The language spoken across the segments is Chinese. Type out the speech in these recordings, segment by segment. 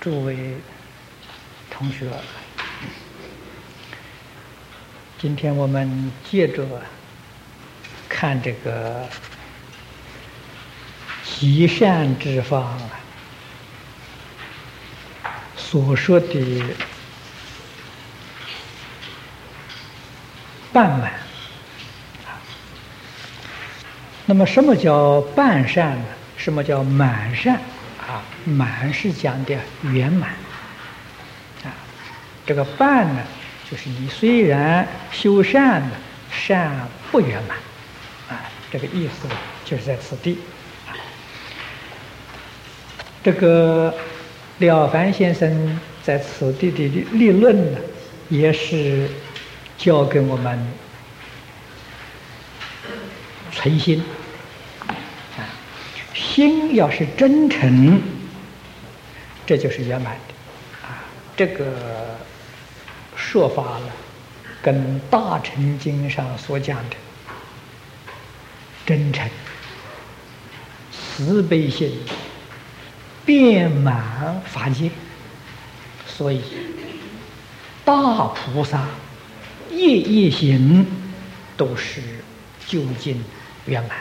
诸位同学，今天我们接着看这个积善之法所说的半满。那么什么叫半善呢？什么叫满善？满是讲的圆满这个半呢，就是你虽然修善呢，善不圆满这个意思就是在此地这个了凡先生在此地的立论呢，也是教给我们存心心要是真诚，这就是圆满的这个说法呢，跟《大乘经》上所讲的真诚、慈悲心、遍满法界，所以大菩萨夜夜行都是究竟圆满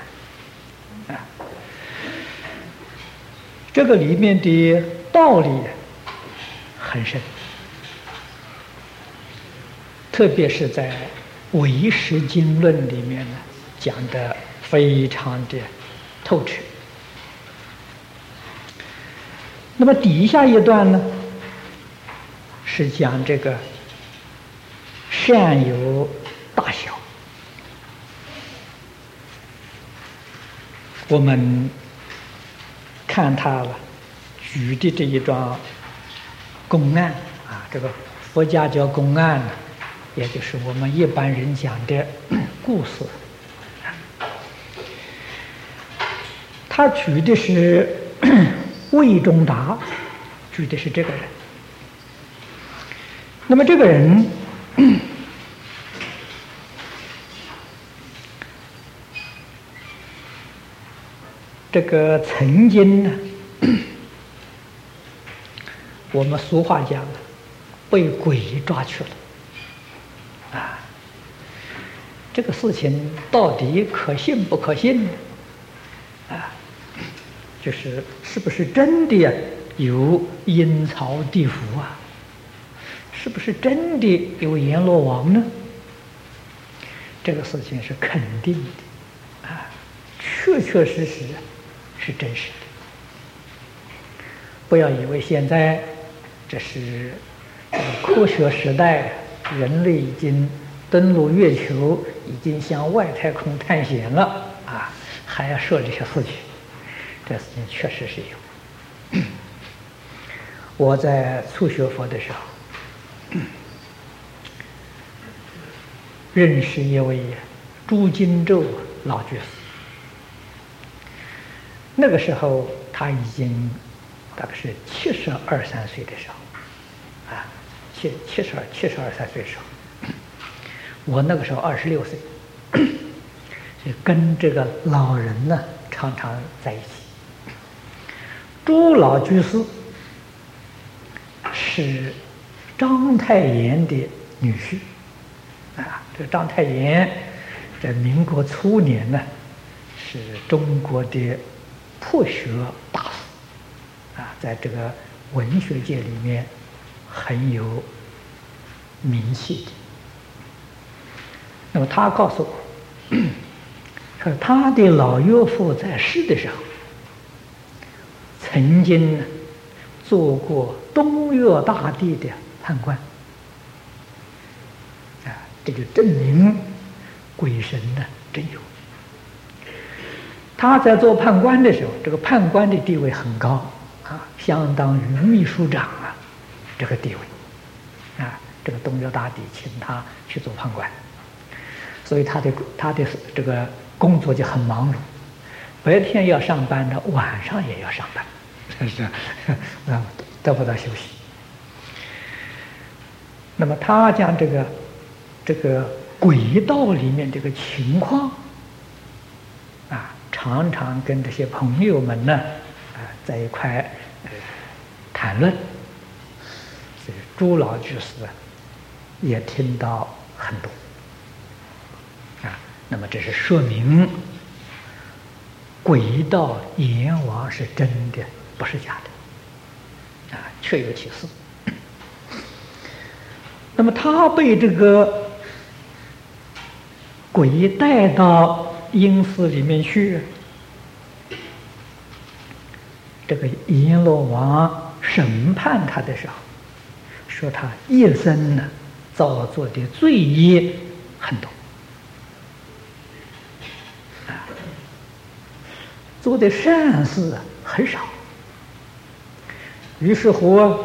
这个里面的道理很深，特别是在《唯识经论》里面呢，讲得非常的透彻。那么底下一段呢，是讲这个善有大小。我们看他了举的这一桩公案这个佛家叫公案呢，也就是我们一般人讲的故事。他举的是魏忠达，举的是这个人。那么这个人这个曾经呢，我们俗话讲被鬼抓去了这个事情到底可信不可信呢就是是不是真的有阴曹地府是不是真的有阎罗王呢？这个事情是肯定的确确实实是真实的。不要以为现在这是科学时代，人类已经登陆月球，已经向外太空探险了还要说这些事情。这事情确实是有。我在初学佛的时候，认识一位朱金洲老居士。那个时候他已经大概是72、73岁的时候72、73岁的时候，我那个时候26岁，所以跟这个老人呢常常在一起。朱老居士是章太炎的女婿这章太炎在民国初年呢，是中国的破学大师在这个文学界里面很有名气的。那么他告诉我，说他的老岳父在世的时候，曾经做过东岳大帝的判官这就证明鬼神呢真有。他在做判官的时候，这个判官的地位很高相当于秘书长这个地位这个东岳大帝请他去做判官，所以他的这个工作就很忙碌，白天要上班的，晚上也要上班，是得不到休息。那么他讲这个轨道里面这个情况常常跟这些朋友们呢在一块谈论朱老居士也听到很多啊。那么这是说明轨道阎王是真的，不是假的啊，确有其事。那么他被这个鬼带到阴司里面去，这个阎罗王审判他的时候，说他一生呢造作的罪业很多，做的善事很少。于是乎，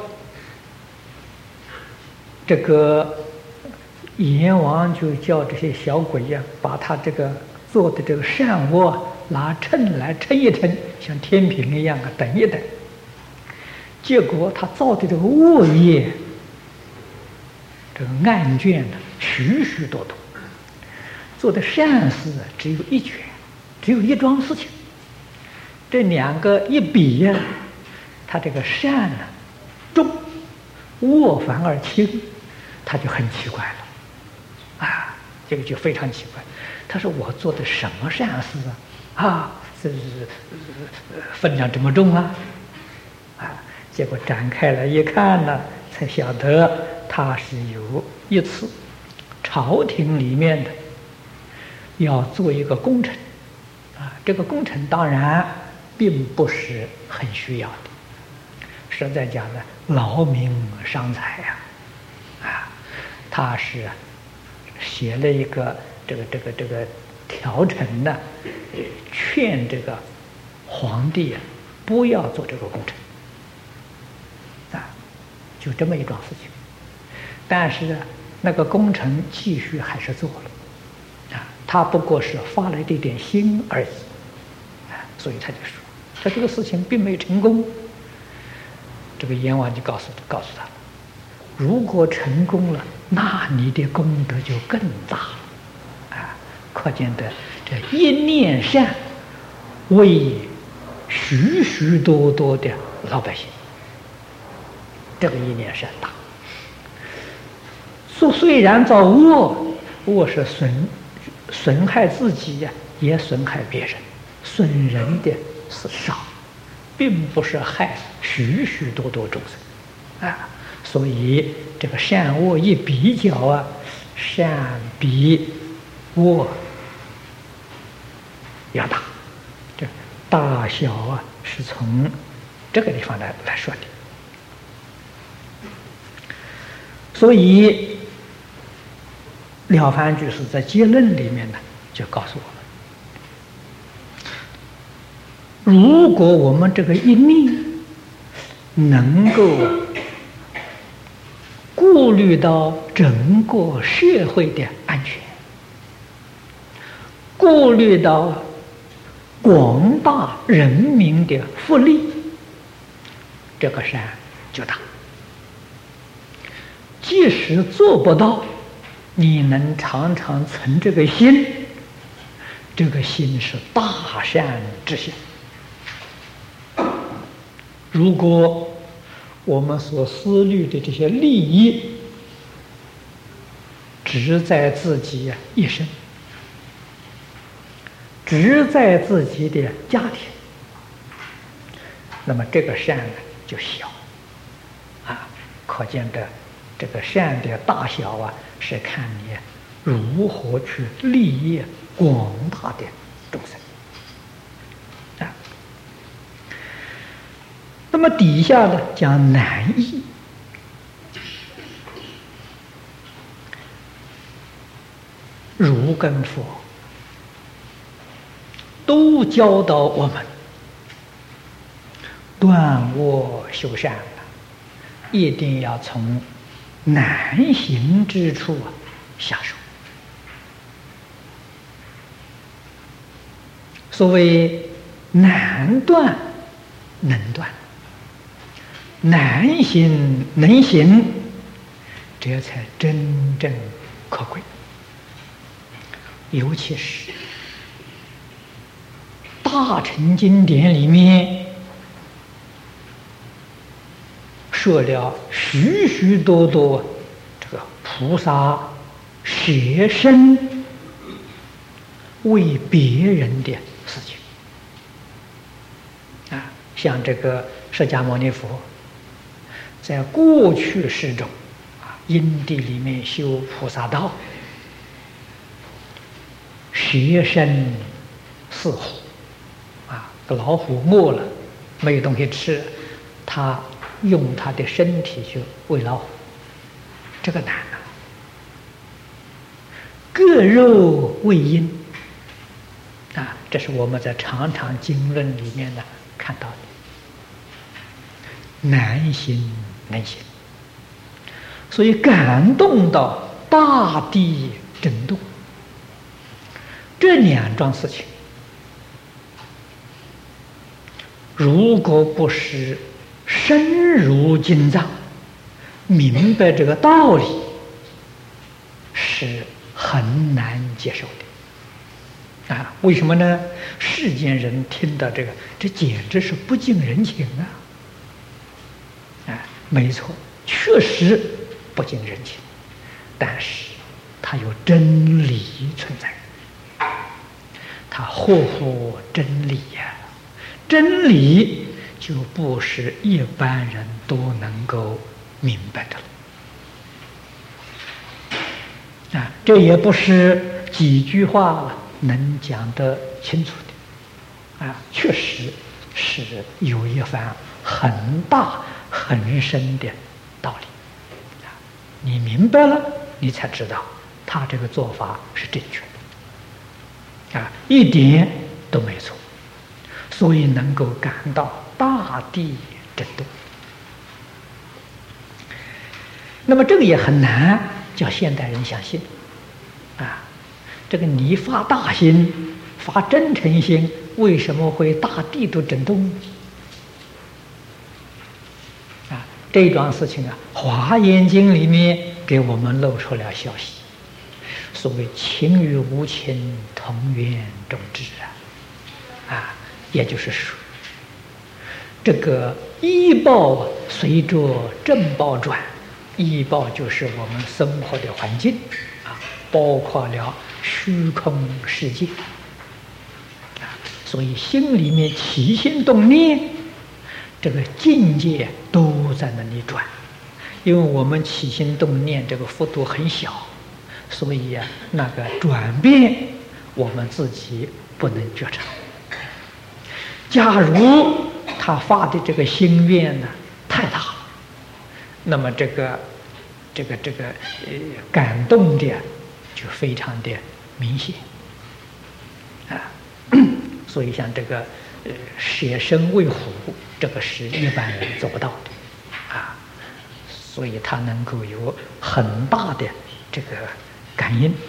这个阎王就叫这些小鬼呀，把他这个做的这个善恶拿秤来称一称，像天平一样等一等。结果他造的这个恶业，这个案卷呢许许多多，做的善事只有一卷，只有一桩事情。这两个一比呀，他这个善呢重，恶反而轻，他就很奇怪了啊，这个就非常奇怪。他说我做的什么善事啊？这是分量这么重啊！啊，结果展开来一看呢，才晓得他是有一次朝廷里面的要做一个工程啊，这个工程当然并不是很需要的，实在讲呢，劳民伤财呀，啊，他是写了一个这个条程呢，劝这个皇帝不要做这个工程，啊，就这么一桩事情。但是那个工程继续还是做了，啊，他不过是发了一点点心而已，啊，所以他就说，他这个事情并没有成功。这个阎王就告诉他了，如果成功了，那你的功德就更大了，啊，可见的这一念善为许许多多的老百姓，这个一念善大。虽然造恶，恶是损害自己呀，也损害别人，损人的是少，并不是害许许多多众生啊。所以这个善恶一比较啊，善比恶要大，这大小啊是从这个地方来说的。所以了凡居士在结论里面呢，就告诉我们，如果我们这个一念能够顾虑到整个社会的安全，顾虑到广大人民的福利，这个善就大。即使做不到，你能常常存这个心，这个心是大善之心。如果我们所思虑的这些利益只在自己一生，只在自己的家庭，那么这个善呢就小啊。可见的这个善的大小啊，是看你如何去利益广大的众生啊。那么底下呢讲难易，儒跟佛都教导我们断恶修善，一定要从难行之处下手。所谓难断能断，难行能行，这才真正可贵。尤其是大乘经典里面设了许许多多这个菩萨舍身为别人的事情啊，像这个释迦牟尼佛在过去世中啊，因地里面修菩萨道，舍身饲虎啊，老虎饿了没有东西吃，他用他的身体去喂老虎，这个难啊！割肉喂鹰啊，这是我们在常常经论里面呢看到的，难行难行，所以感动到大地震动。这两桩事情，如果不是深入经藏，明白这个道理，是很难接受的啊！为什么呢？世间人听到这个，这简直是不近人情啊！没错，确实不近人情，但是它有真理存在，它合乎真理呀！真理就不是一般人都能够明白的了啊！这也不是几句话能讲得清楚的啊！确实是有一番很大很深的道理啊！你明白了，你才知道他这个做法是正确的啊，一点都没错。所以能够感到大地震动。那么这个也很难叫现代人相信啊！这个你发大心、发真诚心，为什么会大地都震动啊？这一桩事情啊，《华严经》里面给我们露出了消息。所谓情与无情，同源种质啊！也就是说，这个依报随着正报转，依报就是我们生活的环境啊，包括了虚空世界啊，所以心里面起心动念，这个境界都在那里转。因为我们起心动念这个幅度很小，所以啊，那个转变我们自己不能觉察。假如他发的这个心愿呢太大了，那么这个感动的就非常的明显啊。所以像这个舍身喂虎，这个是一般人做不到的啊，所以他能够有很大的这个感应。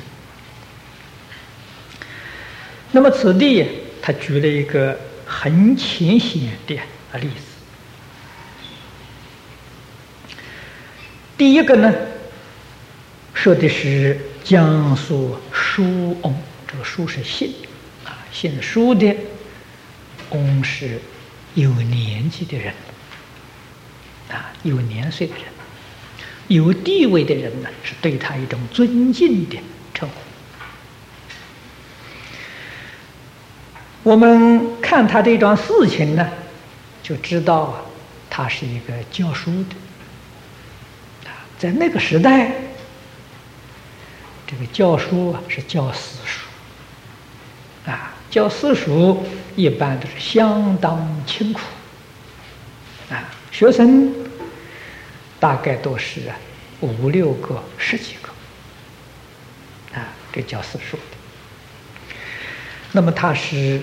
那么此地他举了一个很浅显的例子。第一个呢，说的是江苏书翁，这个书是姓啊，姓书的，翁是有年纪的人啊，有年岁的人，有地位的人呢，是对他一种尊敬的称呼。我们看他这桩事情呢，就知道他是一个教书的。在那个时代，这个教书是教私塾啊，教私塾一般都是相当清苦啊，学生大概都是5、6个、10几个啊，这教私塾的。那么他是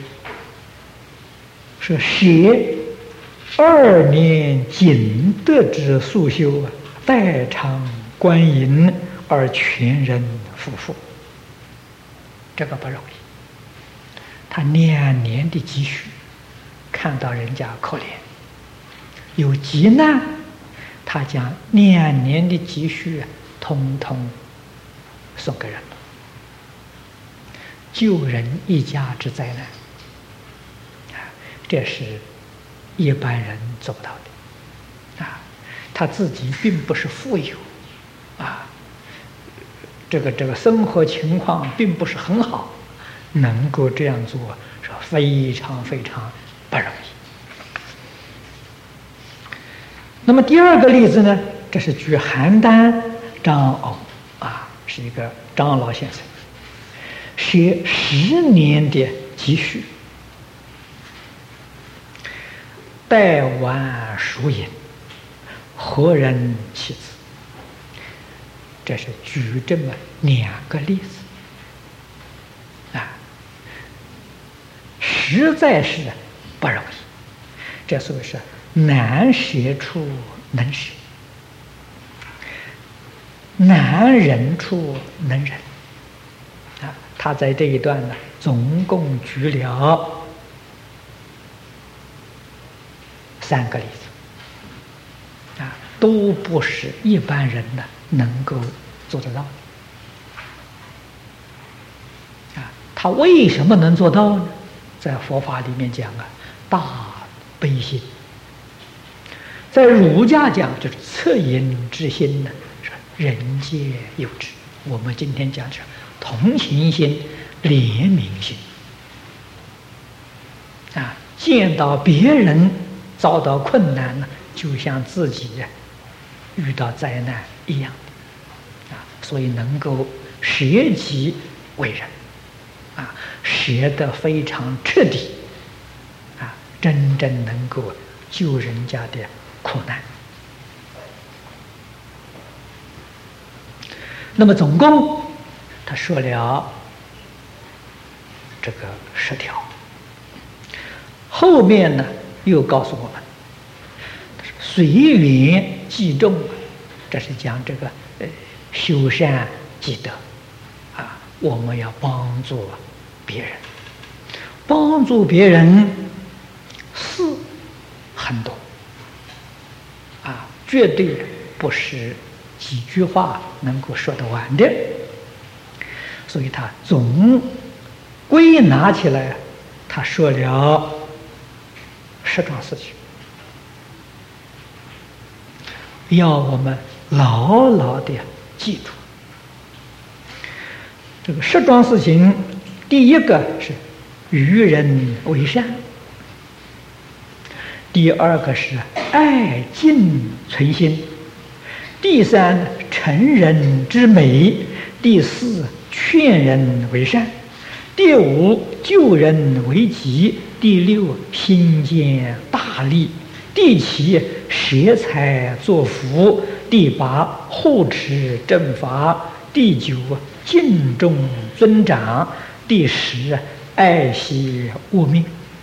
写2年仅得之速修啊，代偿官银而全人夫妇，这个不容易。他2年的积蓄，看到人家可怜，有急难，他将2年的积蓄通通送给人了，救人一家之灾难啊，这是一般人做不到的啊！ 他自己并不是富有，啊，这个生活情况并不是很好，能够这样做是非常非常不容易。那么第二个例子呢，这是举邯郸张偶啊，是一个张老先生，写10年的积蓄，带碗输赢，何人其子？这是举这么2个例子啊，实在是不容易。这所谓是难写处能写，难忍处能忍啊。他在这一段呢，总共举了3个例子啊，都不是一般人呢能够做得到的啊。他为什么能做到呢？在佛法里面讲啊，大悲心。在儒家讲就是恻隐之心呢，是人皆有之。我们今天讲是同情心、怜悯心啊，见到别人遭到困难呢，就像自己遇到灾难一样啊，所以能够舍己为人啊，舍得非常彻底啊，真正能够救人家的苦难。那么总共他说了这个10条，后面呢又告诉我们随缘济众，这是讲这个修善积德啊，我们要帮助别人，帮助别人事很多啊，绝对不是几句话能够说得完的。所以他总归纳起来，他说了10桩事情，要我们牢牢的记住。这个10桩事情，第一个是与人为善，第二个是爱敬存心，第3成人之美，第4劝人为善，第5救人为己，第6心坚大力，第7舍财作福，第8护持正法，第9敬重尊长，第10爱惜物命。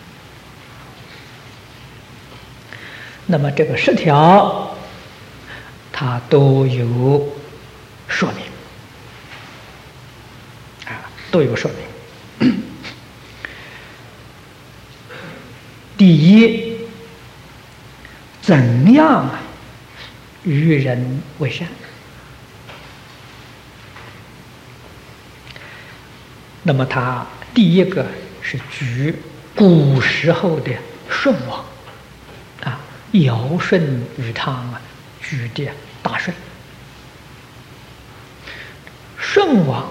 那么这个10条它都有说明啊，都有说明。第一，怎样与人为善？那么他第一个是举古时候的舜王啊，尧舜禹汤啊，举的大舜。舜王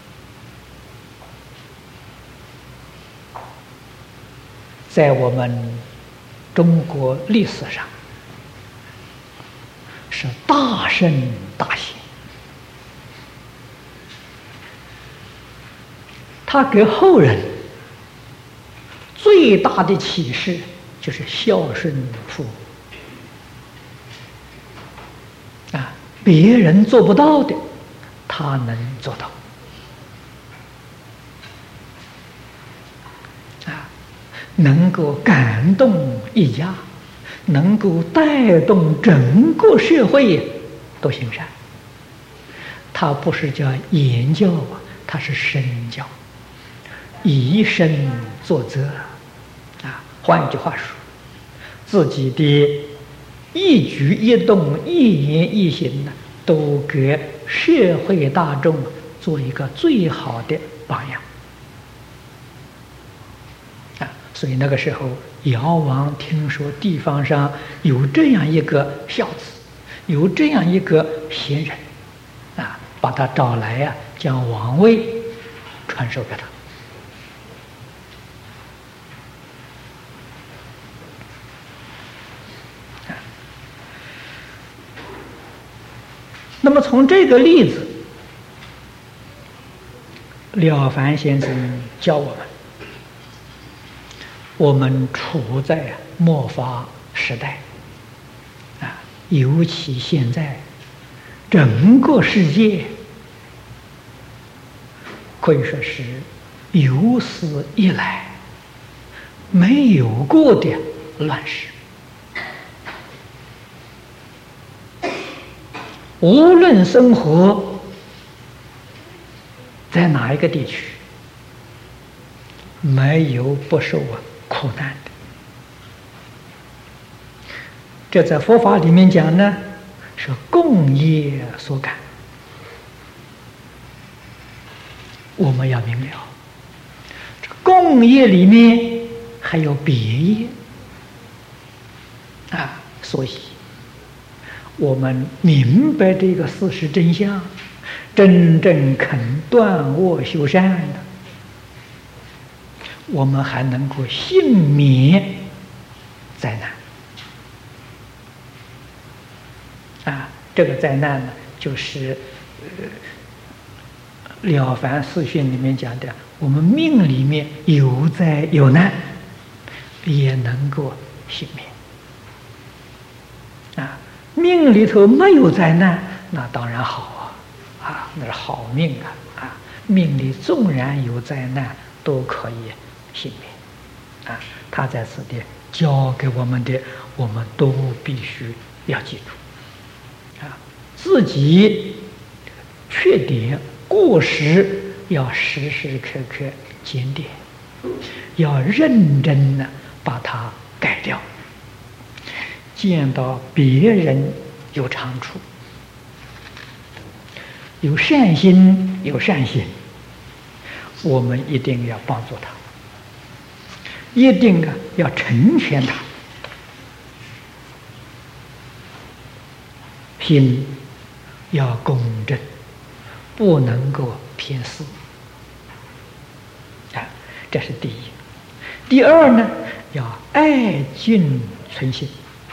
在我们中国历史上是大圣大贤，他给后人最大的启示就是孝顺父母啊，别人做不到的，他能做到啊，能够感动一家，能够带动整个社会都行善。他不是叫言教啊，他是身教，以身作则啊。换一句话说，自己的一举一动、一言一行呢，都给社会大众做一个最好的榜样啊。所以那个时候，尧王听说地方上有这样一个孝子， 有这样一个贤人啊，把他找来呀，将王位传授给他。那么从这个例子，了凡先生教我们处在末法时代啊，尤其现在整个世界可以说是有史以来没有过的乱世。无论生活在哪一个地区，没有不受苦难的。这在佛法里面讲呢，是共业所感。我们要明了，这共业里面还有别业啊，所以我们明白这个事实真相，真正肯断恶修善的，我们还能够幸免灾难啊！这个灾难呢，就是了凡四训里面讲的，我们命里面有灾有难，也能够幸免啊。命里头没有灾难，那当然好啊，那是好命啊！命里纵然有灾难，都可以幸免啊！他在此地教给我们的，我们都必须要记住啊！自己缺点过失要时时刻刻检点，要认真的把它改掉。见到别人有长处，有善心，我们一定要帮助他，一定要成全他，心要公正，不能够偏私啊，这是第一。第二呢，要爱敬存心。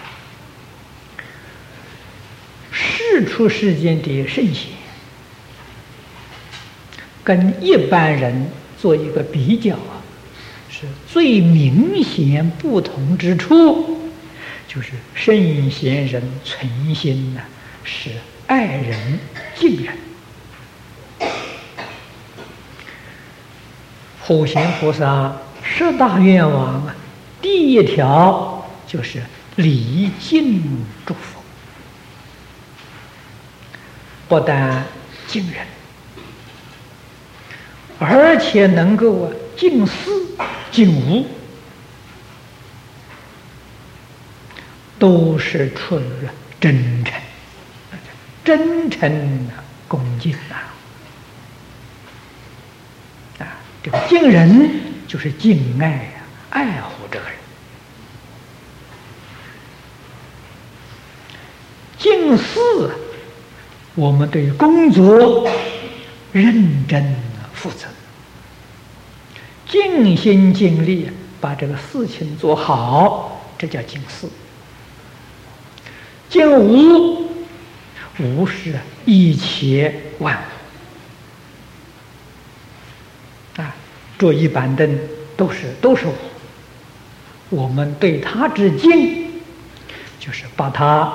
世出世间的圣贤，跟一般人做一个比较啊，是最明显不同之处，就是圣贤人存心呢，是爱人敬人。普贤菩萨十大愿望啊，第一条就是礼敬诸佛。不但敬人，而且能够敬事敬物，都是出于真诚，真诚恭敬啊！这个敬人就是敬爱爱护这个人，敬事。我们对工作认真负责，尽心尽力把这个事情做好，这叫敬事。敬物，物是一切万物啊，桌椅板凳都是物，我们对它之敬，就是把它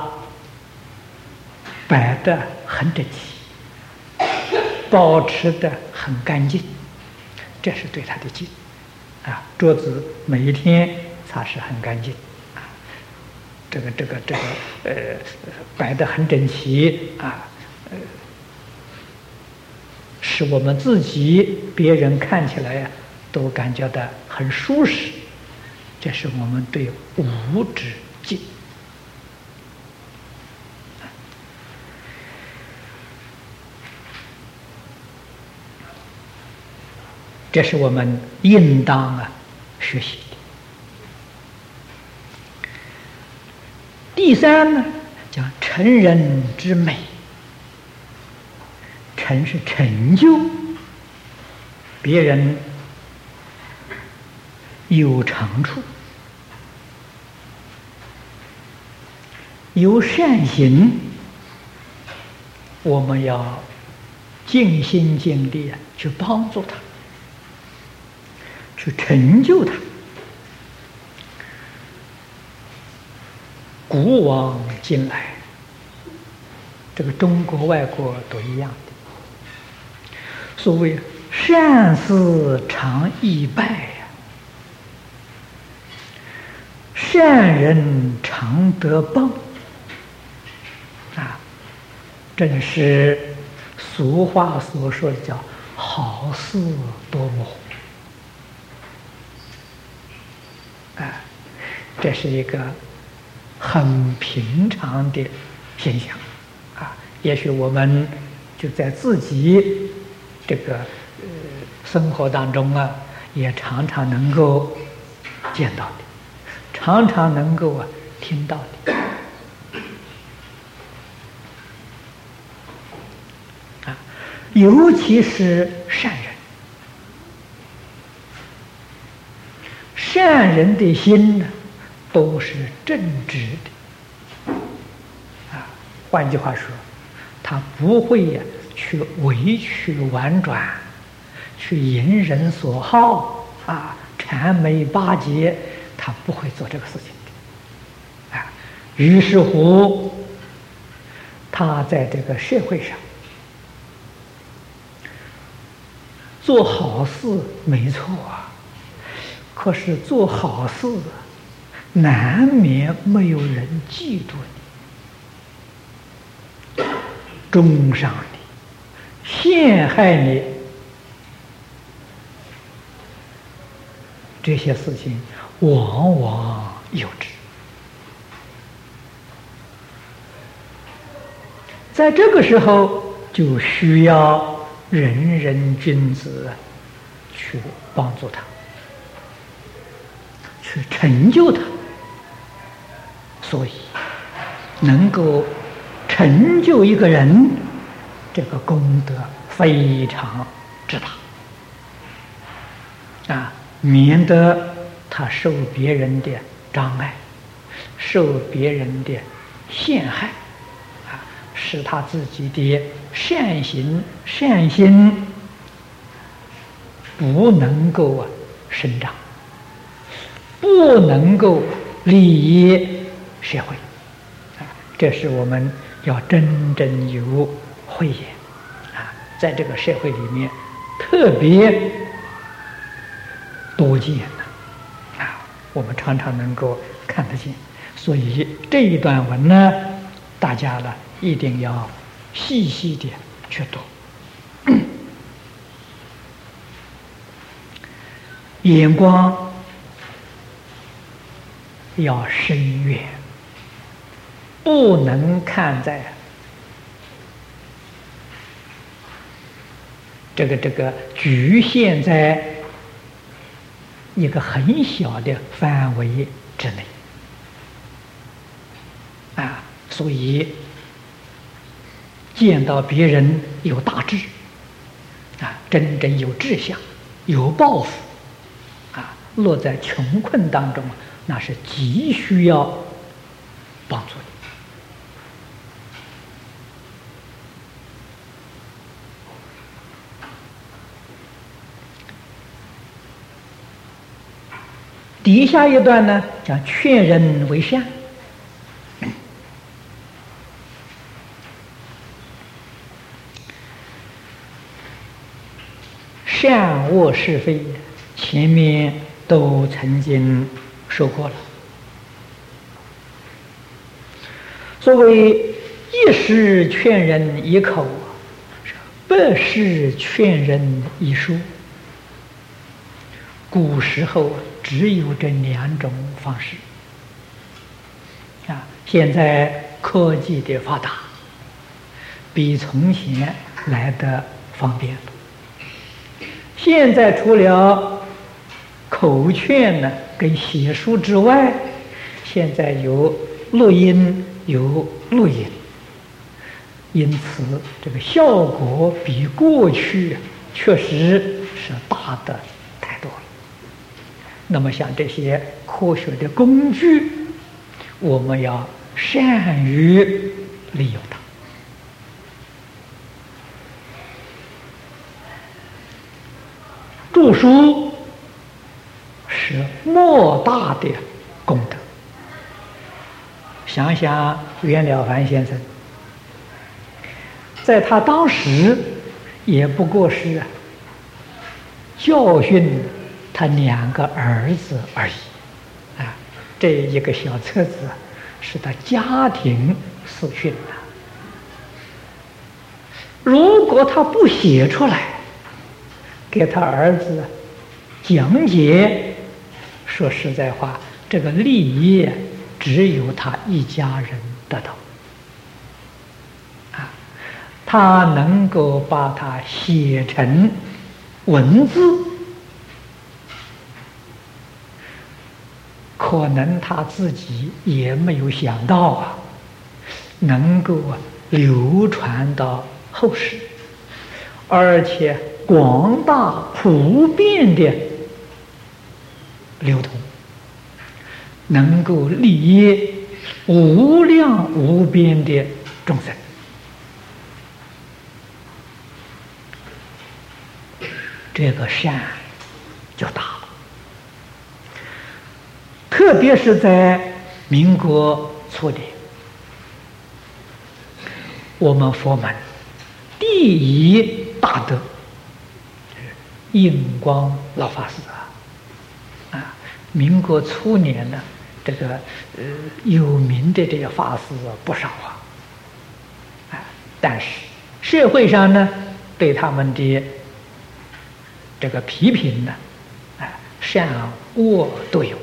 摆得很整齐，保持得很干净，这是对他的敬啊。桌子每一天擦拭很干净啊，这个摆得很整齐啊，使我们自己别人看起来都感觉到很舒适，这是我们对物之敬。这是我们应当学习的。第三呢，叫成人之美，成是成就别人有长处，有善行，我们要尽心尽力去帮助他，去成就他。古往今来，这个中国外国都一样的。所谓善事常易败呀，善人常得报啊，正是俗话所说的叫好事多磨啊，这是一个很平常的现象啊。也许我们就在自己这个生活当中啊，也常常能够见到的，常常能够听到的啊。尤其是善人，善人的心呢，都是正直的啊。换句话说，他不会去委曲婉转，去迎人所好啊，谄媚巴结，他不会做这个事情的啊。于是乎，他在这个社会上做好事没错啊，可是做好事难免没有人嫉妒你，中伤你，陷害你，这些事情往往有之。在这个时候，就需要人人君子去帮助他，去成就他。所以，能够成就一个人，这个功德非常之大啊，免得他受别人的障碍，受别人的陷害啊，使他自己的善行善心不能够生长，不能够利益社会啊。这是我们要真正有慧眼啊，在这个社会里面特别多见的啊，我们常常能够看得见。所以这一段文呢，大家呢一定要细细的去读，眼光要深远，不能看在这个局限在一个很小的范围之内啊。所以见到别人有大志啊，真正有志向，有抱负啊，落在穷困当中，那是极需要帮助的。底下一段呢，讲劝人为善。善恶是非，前面都曾经说过了。所谓一时劝人一口，百事劝人一书。古时候只有这两种方式啊。现在科技的发达，比从前来得方便了。现在除了口劝呢跟写书之外，现在有录音，有录音因此这个效果比过去确实是大的太多了。那么像这些科学的工具，我们要善于利用它。著书是莫大的功德。想想袁了凡先生，在他当时也不过是教训他2个儿子而已啊，这一个小册子是他家庭私训的。如果他不写出来给他儿子讲解，说实在话，这个利益只有他一家人得到啊。他能够把它写成文字，可能他自己也没有想到啊，能够流传到后世，而且广大普遍的流通，能够利益无量无边的众生。这个善就大了。特别是在民国初年，我们佛门第一大德印光老法师啊，民国初年呢，这个有名的这些法师不少啊，但是社会上呢对他们的这个批评呢，善恶都有，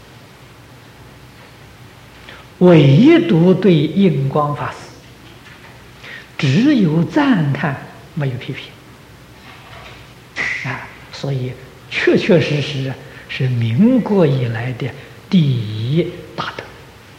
唯独对印光法师只有赞叹，没有批评啊，所以确确实实是民国以来的第一大德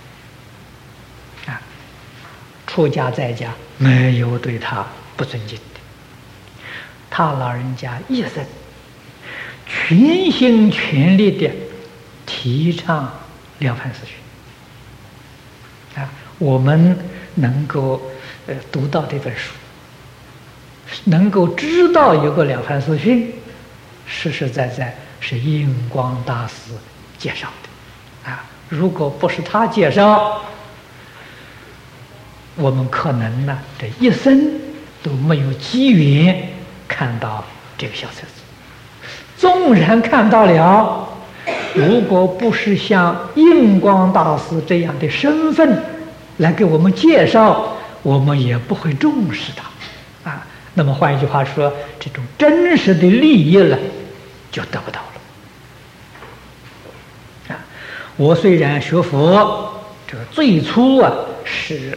啊，出家在家没有对他不尊敬的。他老人家一生全心全力的提倡了凡四训啊，我们能够读到这本书，能够知道有个了凡四训，实实在在是印光大师介绍的啊。如果不是他介绍，我们可能呢这一生都没有机缘看到这个小册子。纵然看到了，如果不是像印光大师这样的身份来给我们介绍，我们也不会重视它啊。那么换一句话说，这种真实的利益了就得不到了啊。我虽然学佛，这个最初啊是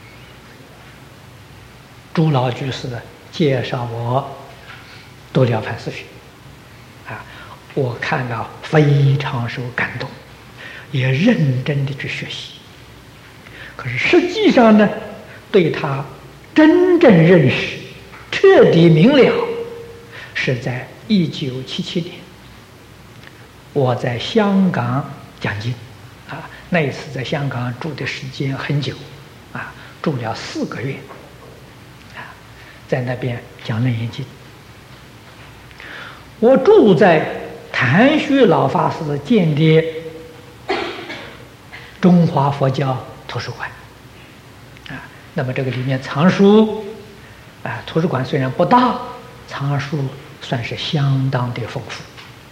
朱老居士介绍我读了凡四训啊，我看到非常受感动，也认真的去学习。可是实际上呢，对他真正认识、彻底明了，是在1977年，我在香港讲经啊，那一次在香港住的时间很久啊，住了4个月啊，在那边讲楞严经。我住在谭旭老法师建的中华佛教图书馆啊，那么这个里面藏书啊，图书馆虽然不大，藏书算是相当的丰富。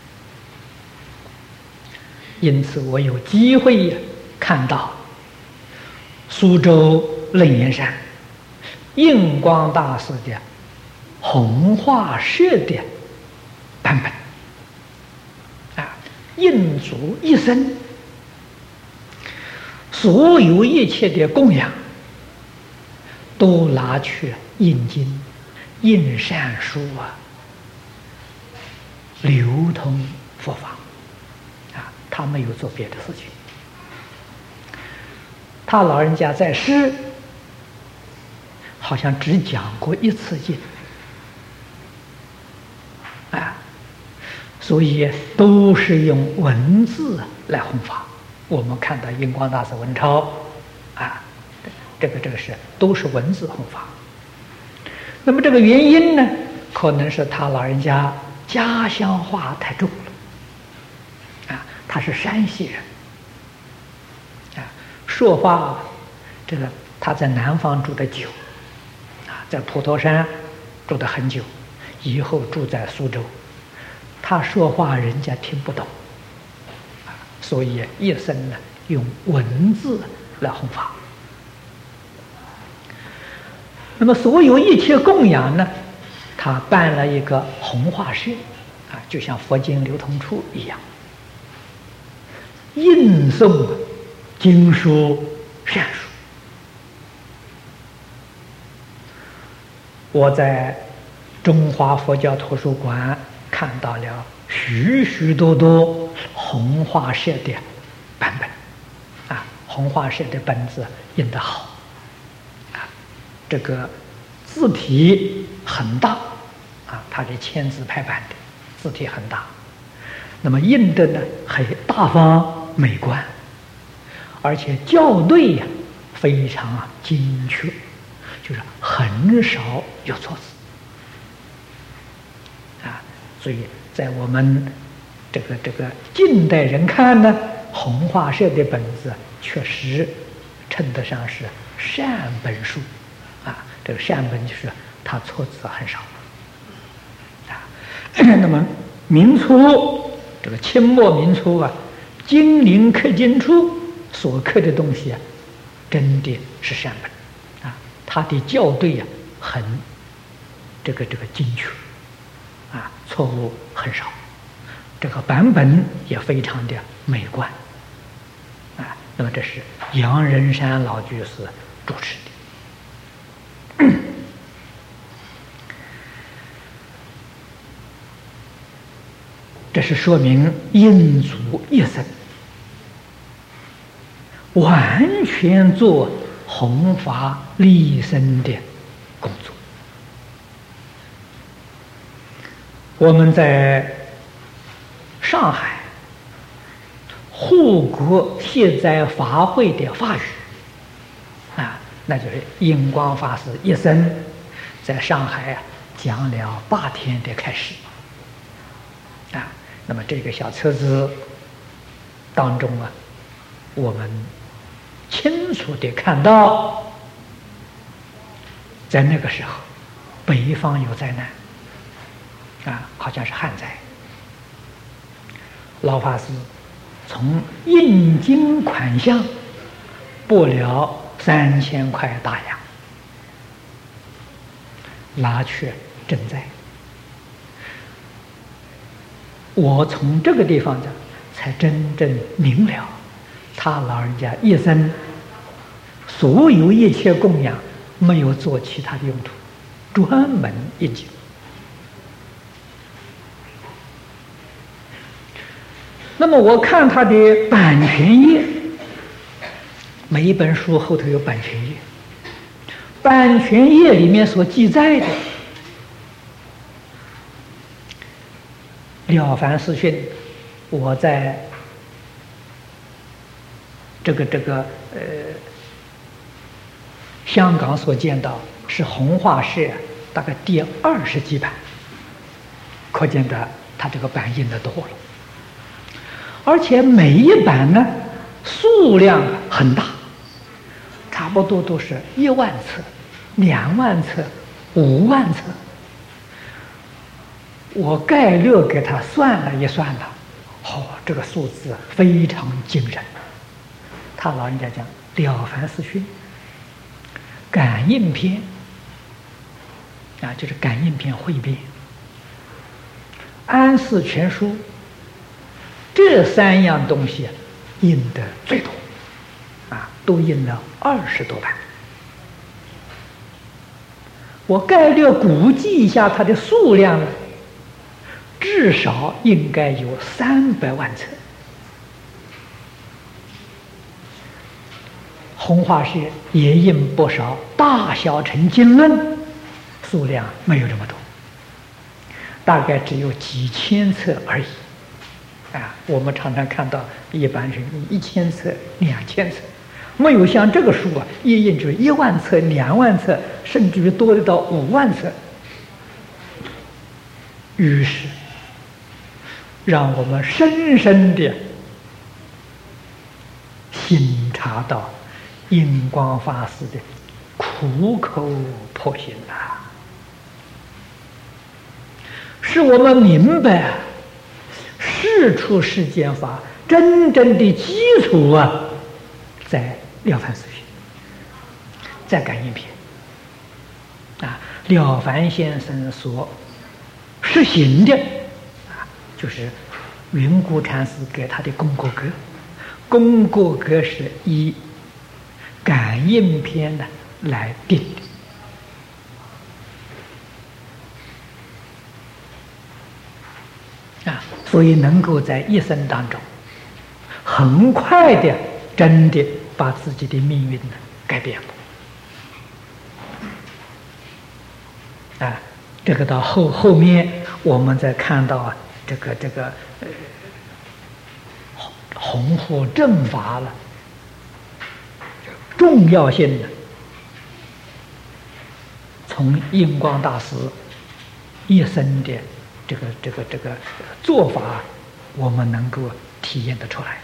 因此我有机会看到苏州楞严山印光大师的弘化社的版本啊，印祖一生所有一切的供养都拿去印经、印善书啊，流通佛法啊，他没有做别的事情。他老人家在世好像只讲过一次印，所以都是用文字来弘法。我们看到印光大师文钞，这个是都是文字弘法。那么这个原因呢，可能是他老人家家乡话太重了，他是山西人，说话这个他在南方住得久，在普陀山住得很久，以后住在苏州，他说话人家听不懂，所以一生呢用文字来弘法。那么所有一切供养呢，他办了一个弘化社，就像佛经流通处一样，印诵经书善书。我在中华佛教图书馆看到了许许多多弘化社的版本，弘化社的本子印得好，这个字体很大，它是签字排版的，字体很大，那么印的呢很大方美观，而且校对呀非常精确，就是很少有错字，所以在我们这个近代人看呢，弘化社的本子确实称得上是善本书，这个善本就是它错字很少，那么明初这个清末明初金陵刻经处所刻的东西真的是善本，它的校对很这个精确，错误很少，这个版本也非常的美观，那么这是杨仁山老居士主持的。这是说明印祖一生完全做弘法利生的工作。我们在上海护国谢斋法会的法语，那就是印光法师一生在上海讲了8天的开示，那么这个小册子当中我们清楚地看到，在那个时候北方有灾难，好像是旱灾，老法师从印经款项拨了3000块大洋，拿去赈灾。我从这个地方才真正明了，他老人家一生所有一切供养没有做其他的用途，专门印经。那么我看他的版权页，每一本书后头有版权页，版权页里面所记载的《了凡四训》，我在香港所见到是弘化社大概第20几版，可见的他这个版印的多了，而且每一版呢数量很大，差不多都是1万册、2万册、5万册。我概略给他算了一算了，这个数字非常惊人。他老人家讲《了凡四训》、感应篇就是感应篇汇编、安世全书，这3样东西印的最多，都印了20多版。我概略估计一下它的数量呢，至少应该有300万册。 弘化社也印不少大小乘经论，数量没有这么多，大概只有几千册而已。我们常常看到一般是1000册、2000册，没有像这个书一印就1万册、2万册，甚至于多得到5万册。于是让我们深深的心察到印光法师的苦口婆心使我们明白世出世间法真正的基础在《了凡四训》，在感应篇了凡先生所实行的就是云谷禅师给他的功过格，功过格是以感应篇来定的所以能够在一生当中很快的真的把自己的命运改变了这个到后面我们再看到这个弘护正法了重要性的，从印光大师一生的这个做法，我们能够体验得出来。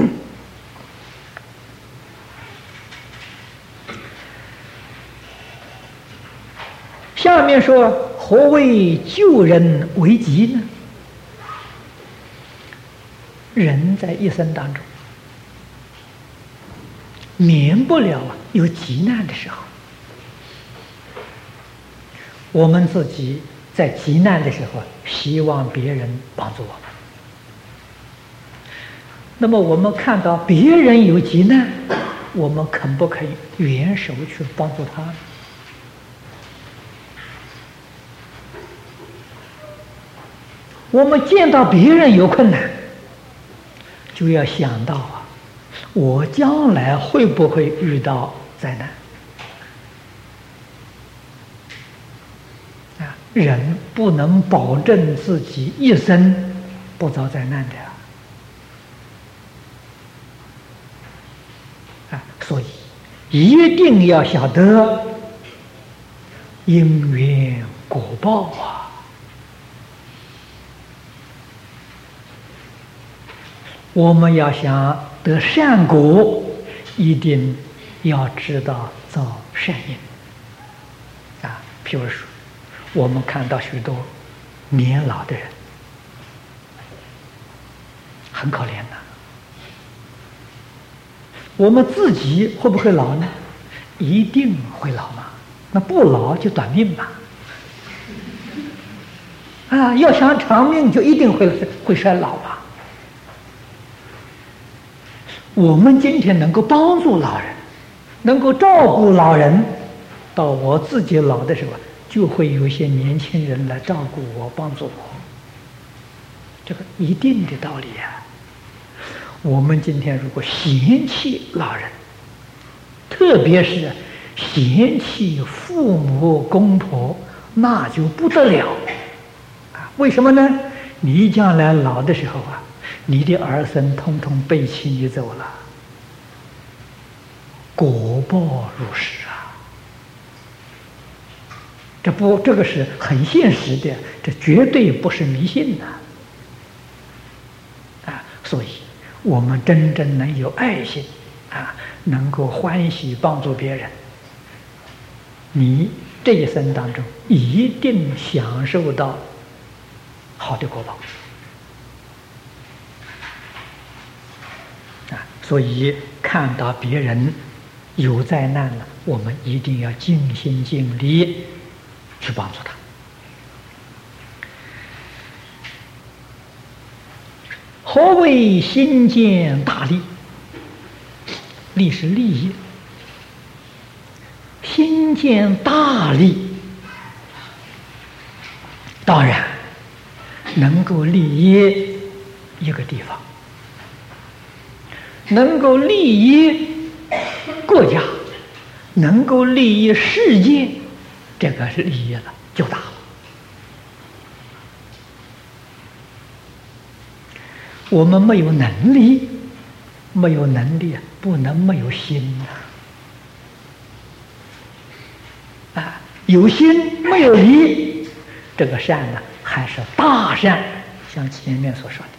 下面说何谓救人为急呢？人在一生当中免不了有急难的时候，我们自己在急难的时候希望别人帮助我们，那么我们看到别人有急难，我们肯不可以援手去帮助他呢？我们见到别人有困难，就要想到我将来会不会遇到灾难？人不能保证自己一生不遭灾难的所以一定要晓得因缘果报我们要想得善果，一定要知道造善因譬如说我们看到许多年老的人很可怜我们自己会不会老呢？一定会老嘛，那不老就短命嘛要想长命就一定会衰老嘛。我们今天能够帮助老人，能够照顾老人，到我自己老的时候就会有一些年轻人来照顾我帮助我，这个一定的道理我们今天如果嫌弃老人，特别是嫌弃父母公婆，那就不得了为什么呢？你将来老的时候你的儿孙通通背弃你走了，果报如是这个是很现实的，这绝对不是迷信所以我们真正能有爱心能够欢喜帮助别人，你这一生当中一定享受到好的果报所以看到别人有灾难了，我们一定要尽心尽力去帮助他。何谓心见大利？利是利益，心见大利，当然能够利益一个地方，能够利益国家，能够利益世界，这个是利益了就大了。我们没有能力，不能没有心啊！有心没有力，这个善呢，还是大善，像前面所说的。